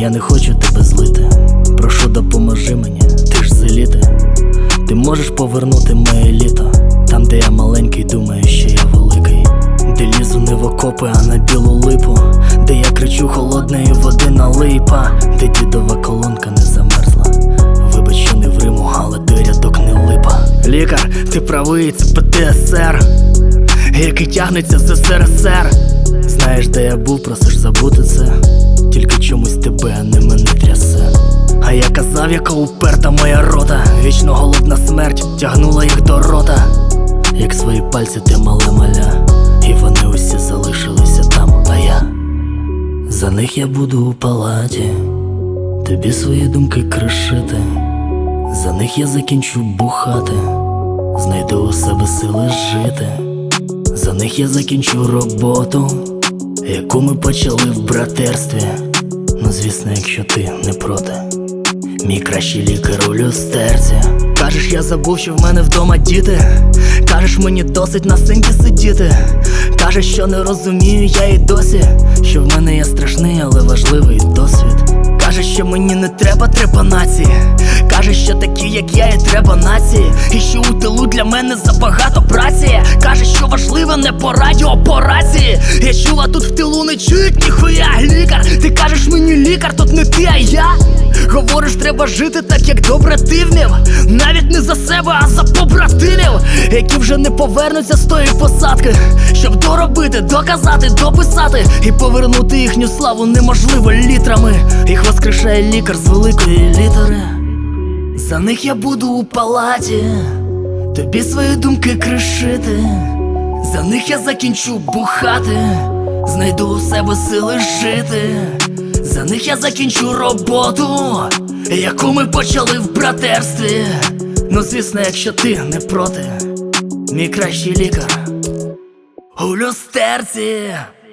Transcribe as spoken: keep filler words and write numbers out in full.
Я не хочу тебе злити, прошу допоможи мені, ти ж з еліти. Ти можеш повернути моє літо, там де я маленький, думаю, що я великий. Де лізу не в окопи, а на білу липу, де я кричу холодної води налий, па, де дідова колонка не замерзла. Вибач, що не в Риму, але той рядок не липа. Лікар, ти правий, це Пе Те Ес Ер, який тягнеться з Ес Ер Ес Ер. Знаєш, де я був, просиш забути це, тільки чомусь тебе, а не мене трясе. А я казав, яка уперта моя рота, вічно голодна смерть тягнула їх до рота. Як свої пальці ти мале маля, і вони усі залишилися там, а я за них я буду у палаті, тобі свої думки кришити. За них я закінчу бухати, знайду у себе сили жити. За них я закінчу роботу, яку ми почали в братерстві. Ну звісно, якщо ти не проти, мій кращий лікар у люстерці. Кажеш, я забув, що в мене вдома діти. Кажеш, мені досить на сцені сидіти. Кажеш, що не розумію я і досі, що в мене є страшний, але важливий досвід. Кажеш, що мені не треба трепанації. Кажеш, що такі, як я, і треба нації. І що у тилу для мене забагато праці. Кажеш, що важливе не по радіо, а по рації. Я чула, тут в тилу не чують ніхуя. Лікар, ти кажеш мені лікар, тут не ти, а я. Говориш, треба жити так, як добре ти вмів. Навіть не за себе, а за побратимів, які вже не повернуться з тої посадки. Щоб доробити, доказати, дописати і повернути їхню славу неможливо літрами. Їх воскрешає лікар з великої літери. За них я буду у палаті, тобі свої думки кришити. За них я закінчу бухати, знайду у себе сили жити. За них я закінчу роботу, яку ми почали в братерстві. Ну звісно, якщо ти не проти, мій кращий лікар у люстерці.